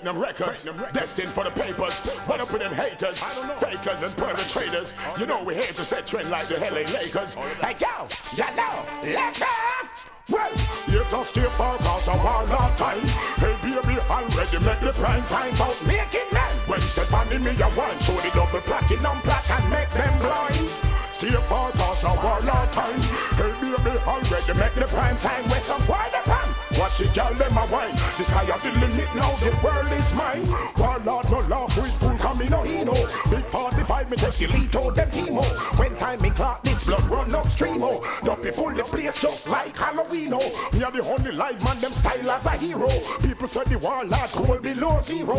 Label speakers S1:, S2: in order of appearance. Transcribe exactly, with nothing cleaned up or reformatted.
S1: Platinum records, destined for the papers. What up with them haters, fakers and perpetrators? You know we here to set trend like the L A Lakers. Hey yo, you know, let's go. Well, you just stay far cause a warlord time. Hey baby, already make the prime time out making men. When step on me, you want show the double platinum plaque and make them blind. Stay far cause a warlord time. Hey baby, already make the prime time with some wine upon. Watch it, girl, them a wine. The sky of the limit now, the world is mine. Warlord no laugh with fool coming no he know. Big forty-five, me take the lead out them team oh. When time me clock, this blood run upstream oh. Don't be full the place just like Halloween oh. Me are the only live man, them style as a hero. People say the warlord cool below zero.